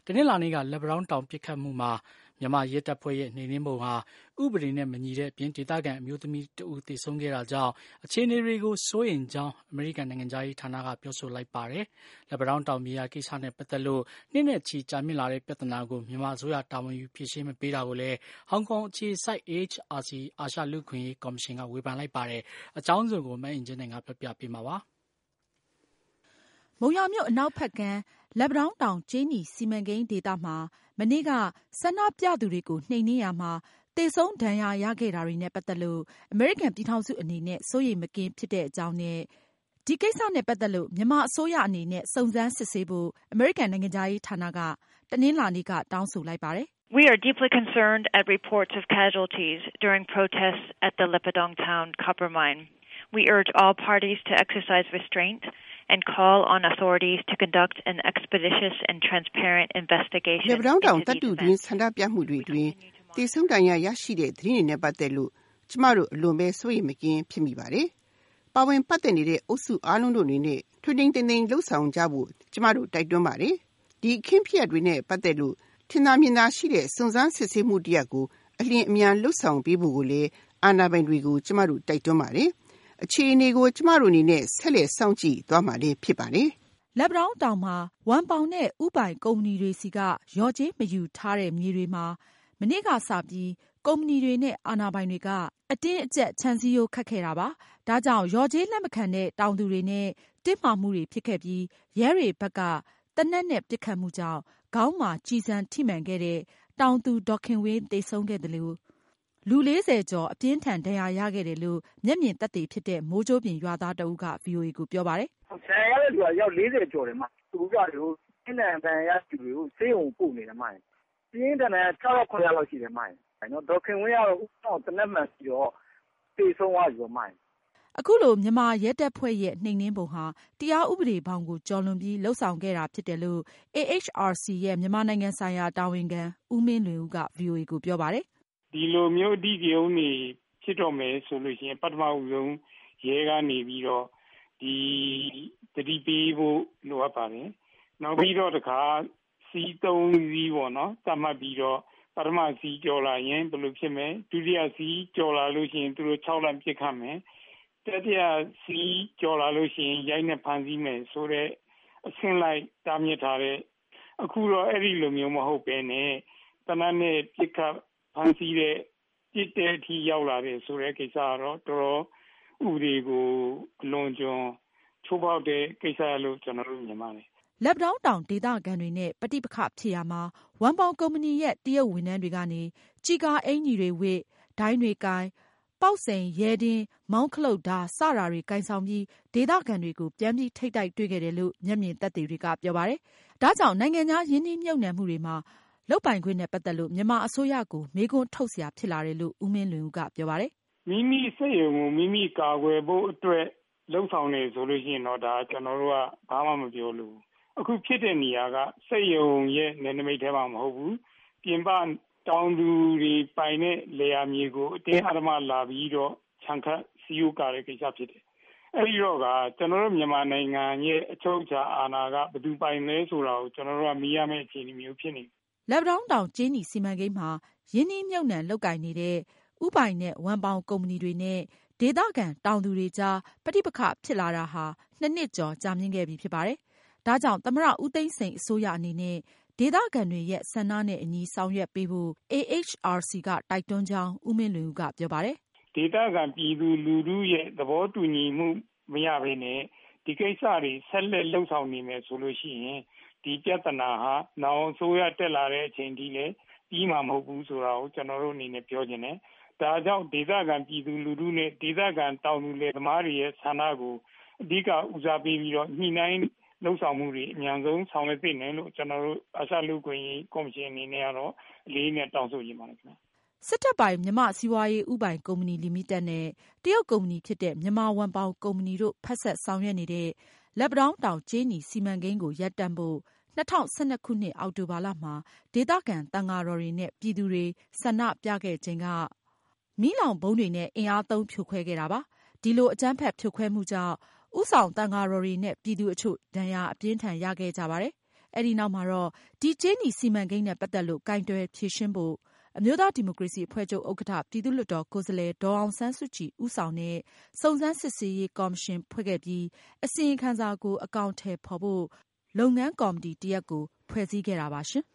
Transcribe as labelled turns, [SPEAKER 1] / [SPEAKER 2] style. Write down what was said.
[SPEAKER 1] တနင်္လာနေ့ကလက်ပံတောင်းတောင်ပစ်ခတ်မှုမှာမြန်မာရဲတပ်ဖွဲ့ရဲ့နှိမ်နင်းပုံဟာဥပဒေနဲ့မညီတဲ့အပြင်ဒေသခံအမျိုးသမီးတဦးသေဆုံးခဲ့တာကြောင့်အခြေအနေတွေကိုစိုးရိမ်ကြောင်းအမေရိကန်နိုင်ငံခြားရေးဌာနကပြောဆိုလိုက်ပါတယ်။လက်ပံတောင်းတောင်မြေယာကိစ္စနဲ့ပတ်သက်လို့နှစ်နဲ့ချီကြာမြင့်လာတဲ့ပြဿနာကိုမြန်မာအစိုးရတာဝန်ယူဖြေရှင်းမပေးတာကိုလည်းဟောင်ကောင်အခြေစိုက် AHRC အာရှလူ့အခွင့်အရေးကော်မရှင်ကဝေဖန်လိုက်ပါတယ်။အကြောင်းစုံကိုမအင်ကြင်းနိုင်ကပြောပြပေးမှာပါ။
[SPEAKER 2] မုံရွာမြို့အနောက်ဘက်ကမ်းလက်ပံတောင်ကြေးနီစီမံကိန်းဒေသမှာမနေ့ကဆန္ဒပြသူတွေကိုနှိမ်နင်းရာမှာသေဆုံးဒဏ်ရာရခဲ့တာတွေနဲ့ပတ်သက်လို့အမေရိကန်ပြည်ထောင်စုအနေနဲ့စိုးရိမ်မကင်းဖြစ်တဲ့အကြောင်းနဲ့ဒီကိစ္စနဲ့ပတ်သက်လို့မြန်မာအစိုးရအနေနဲ့စုံစမ်းစစ်ဆေးဖို့အမေရိကန်နိုင်ငံခြားရေးဌာနကတနင်္လာနေ့ကတောင်းဆိုလိုက်ပါတယ်
[SPEAKER 3] ။ We are deeply concerned at reports of casualties during protests at the Lepidong Town copper mine. We urge all parties to exercise restraint and call on authorities to conduct an expeditious and transparent investigation.
[SPEAKER 4] လက်ပံတောင်တပ်တူတွင်ဆန္ဒပြမှုတွေတွင်သေဆုံးဒဏ်ရာရရှိတဲ့သတင်းတွေနဲ့ပတ်သက်လို့ကျမတို့အလွန်ပဲစိုးရိမ်မကင်းဖြစ်မိပါတယ်။ပါဝင်ပတ်သက်နေတဲ့အုပ်စုအားလုံးတို့အနေနဲ့ထွေထွေတိမ်တိမ်လှုပ်ဆောင်ကြဖို့ကျမတို့တိုက်တွန်းပါတယ်။ဒီအခင်းဖြစ်ရပ်တွေနဲ့ပတ်သက်လို့ထင်သာမြင်သာရှိတဲ့စုံစမ်းစစ်ဆေးမှုတစ်ရပ်ကိုအလျင်အမြန်လှုပ်ဆောင်ပေးဖို့ကိုလည်းအာဏာပိုင်တွေကိုကျမတို့တိုက်တွန်းပါတယ်။အခြေအနေကိုကျမတို့အနေနဲ့ဆက်လက်စောင့်ကြည့်သွားမှာလည်းဖြစ်ပါတယ်
[SPEAKER 2] ။လက်ပံတောင်မှာဝမ်ပေါင်နဲ့ဥပိုင်ကုမ္ပဏီတွေစီကရော်ကြေးမယူထားတဲ့မြေတွေမှာမနေ့ကစပြီးကုမ္ပဏီတွေနဲ့အာဏာပိုင်တွေကအတင်းအကျပ်ခြံစည်းရိုးခတ်ခဲ့တာပါ။ဒါကြောင့်ရော်ကြေးလက်မခံတဲ့တောင်သူတွေနဲ့တင်းမာမှုတွေဖြစ်ခဲ့ပြီးရဲတွေဘက်ကသေနတ်နဲ့ပစ်ခတ်မှုကြောင့်ခေါင်းမှာကျည်ဆံထိမှန်ခဲ့တဲ့တောင်သူဒေါ်ခင်ဝင်းသေဆုံးခဲ့သလိုလူ 40 ကျော်အပြင်းထန်ဒဏ်ရာရခဲ့တယ်လို့မျက်မြင်သက်သေဖြစ်တဲ့မိုးကြိုးပြင်ရွာသားတဦးက VOA ကိုပြောပါတယ်
[SPEAKER 5] ။ဒဏ်ရာရတဲ့သူကရောက်40ကျော်တယ်မှာသူကတွေကိုအင်းတန်ဒဏ်ရာရသူတွေကိုဆေးရုံပို့နေတယ်မှာပြင်းထန်တဲ့6ရောက်9ရောက်လောက်ရှိတယ်မှာနော်ဒေါ်ခင်ဝင်းကတော့ဥဆောင်တနက်မှန်ပြီးတော့သေဆုံးသွားပြီမှာ
[SPEAKER 2] အခုလိုမြန်မာရဲတပ်ဖွဲ့ရဲ့နှိမ်နင်းပုံဟာတရားဥပဒေဘောင်ကိုကျော်လွန်ပြီးလှုပ်ဆောင်ခဲ့တာဖြစ်တယ်လို့ AHRC ရဲ့မြန်မာနိုင်ငံဆိုင်ရာတာဝန်ခံဦးမင်းလွင်ဦးက VOA ကိုပြောပါတယ်
[SPEAKER 6] ။ဒီလိုမျိုးအဓိကရုဏ်းတွေဖြစ်တော့မယ်ဆိုလို့ရှိရင်ပထမဆုံးရဲကနေပြီးတော့ဒီတတိပေးဖို့လိုအပ်ပါတယ်။နောက်ပြီးတော့တခါစီး3စီးပေါ့နော်တတ်မှတ်ပြီးတော့ပထမစီးကြော်လာရင်ဘယ်လိုဖြစ်မယ်ဒုတိယစီးကြော်လာလို့ရှိရင်သူတို့6လမ်းပြစ်ခတ်မယ်တတိယစီးကြော်လာလို့ရှိရင်ရိုက်နဲ့ဖမ်းဆီးမယ်ဆိုတော့အဆင့်လိုက်တားမြစ်ထားတဲ့အခုတော့အဲ့ဒီလိုမျိုးမဟုတ်ပဲနဲ့တနက်နဲ့ပြစ်ခတ်ဖမ်းဆီးတဲ့ပြစ်တဲ့အထိရောက်လာတဲ့ဆိုတဲ့ကိစ္စကတော့တော်တော်ဥပဒေကိုအလွန်ကျွံချိုးဖောက်တဲ့ကိစ္စလို့ကျွန်တော်တို့မြင်ပါတယ်
[SPEAKER 2] လက်ပံတောင်ဒေသခံတွေနဲ့ပဋိပက္ခဖြစ်ရာမှာဝမ်ပေါင်ကုမ္ပဏီရဲ့တရုတ်ဝန်ထမ်းတွေကနေကျီကာအင်ကြီးတွေဝစ်ဒိုင်းတွေကိုင်ပေါက်စိန်ရဲတင်းမောင်းခလုတ်ဓာစတာတွေကိုင်ဆောင်ပြီးဒေသခံတွေကိုပြန်ပြီးထိတ်တိုက်တွေ့ခဲ့တယ်လို့မျက်မြင်သက်သေတွေကပြောပါတယ်။ဒါကြောင့်နိုင်ငံခြားယင်းနှိမ့်မြုပ်နှံမှုတွေမှာလုပ်ပိုင်ခွင့်နဲ့ပတ်သက်လို့မြန်မာအစိုးရကိုမေးခွန်းထုတ်စရာဖြစ်လာတယ်လို့ဦးမင်းလွင်ဦးကပြောပါတယ်
[SPEAKER 6] ။မိမိစိတ်ရုံကိုမိမိကာကွယ်ဖို့အတွက်လှုပ်ဆောင်နေဆိုလို့ရှိရင်တော့ဒါကျွန်တော်တို့ကဘာမှမပြောလို့အခုဖြစ်တဲ့နေရာကစိတ်ရုံရဲ့နယ်နိမိတ်ထဲမှာမဟုတ်ဘူးပြင်ပတောင်သူတွေပိုင်တဲ့လေယာမြေကိုအတင်းအဓမ္မလာပြီးတော့ခြံခတ်စီးယူကာတဲ့ကိစ္စဖြစ်တယ်။အဲဒီတော့ကကျွန်တော်တို့မြန်မာနိုင်ငံရဲ့အချုပ်အခြာအာဏာကဘယ်သူပိုင်လဲဆိုတာကိုကျွန်တော်တို့ကမေးရမယ့်အခြေအနေမျိုးဖြစ်နေ
[SPEAKER 2] ။လက်ပံတောင်ကြေးနီစီမံကိန်းမှာယင်းနှိမ့်မြုပ်နှံလုပ်ကိုင်နေတဲ့ဥပိုင်နဲ့ဝမ်ပေါင်ကုမ္ပဏီတွေနဲ့ဒေသခံတောင်သူတွေကြားပဋိပက္ခဖြစ်လာတာဟာ2 နှစ်ကျော်ကြာမြင့်ခဲ့ပြီဖြစ်ပါတယ်။ဒါကြောင့်သမ္မတဦးသိန်းစိန်အစိုးရအနေနဲ့ဒေသခံတွေရဲ့ဆန္ဒနဲ့အညီဆောင်ရွက်ပေးဖို့ AHRC ကတိုက်တွန်းကြောင်းဦးမင်းလွင်ဦးကပြောပါတယ်
[SPEAKER 6] ။ဒေသခံပြည်သူလူထုရဲ့သဘောတူညီမှုမရဘဲနဲ့ဒီကိစ္စတွေဆက်လက်လှုပ်ဆောင်နေမယ်ဆိုလို့ရှိရင်ဒီပြဿနာဟာနောင်ဆိုရတက်လာတဲ့အချိန်ထိလည်းပြီးမှာမဟုတ်ဘူးဆိုတာကိုကျွန်တော်တို့အနေနဲ့ပြောချင်တယ်။ဒါကြောင့်ဒေသခံပြည်သူလူထုနဲ့ဒေသခံတောင်သူလယ်သမားတွေရဲ့ဆန္ဒကိုအဓိကဦးစားပေးပြီးတော့ညှိနှိုင်းလှုပ်ဆောင်မှုတွေအများဆုံးဆောင်ရွက်ပေးနိုင်လို့ကျွန်တော်တို့အာရှလူ့ခွင့်ရေးကော်မရှင်အနေနဲ့ကတော့အလေးနဲ့တောင်းဆိုရင်းပါတယ်ခင်ဗျာ
[SPEAKER 2] စစ်တပ်ပိုင်မြန်မာစီးပွားရေးဥပိုင်ကုမ္ပဏီလီမိတက်နဲ့တရုတ်ကုမ္ပဏီဖြစ်တဲ့မြန်မာဝမ်ပေါင်ကုမ္ပဏီတို့ဖက်ဆက်ဆောင်ရွက်နေတဲ့လက်ပံတောင်ကြေးနီစီမံကိန်းကိုရပ်တန့်ဖို့2012ခုနှစ်အောက်တိုဘာလမှာဒေသခံသံဃာတော်တွေနဲ့ပြည်သူတွေဆန္ဒပြခဲ့ချိန်ကမီးလောင်ဗုံးတွေနဲ့အင်အားသုံးဖြိုခွဲခဲ့တာပါ။ဒီလိုအကြမ်းဖက်ဖြိုခွဲမှုကြောင့်ဦးဆောင်သံဃာတော်တွေနဲ့ပြည်သူအချို့ဒဏ်ရာအပြင်းထန်ရခဲ့ကြပါတယ်။အဲဒီနောက်မှာတော့ဒီကြေးနီစီမံကိန်းနဲ့ပတ်သက်လို့ကိုင်တွယ်ဖြေရှင်းဖို့အမျိုးသားဒီမိုကရေစီအဖွဲ့ချုပ်ဥက္ကဋ္ဌပြည်သူ့လွှတ်တော်ကိုယ်စားလှယ်ဒေါ်အောင်ဆန်းစုကြည်ဦးဆောင်တဲ့စုံစမ်းစစ်ဆေးရေးကော်မရှင်ဖွဲ့ခဲ့ပြီးအစီရင်ခံစာကိုအကောင်အထည်ဖော်ဖို့လုပ်ငန်းကော်မတီတစ်ရပ်ကိုဖွဲ့စည်းခဲ့တာပါရှင်။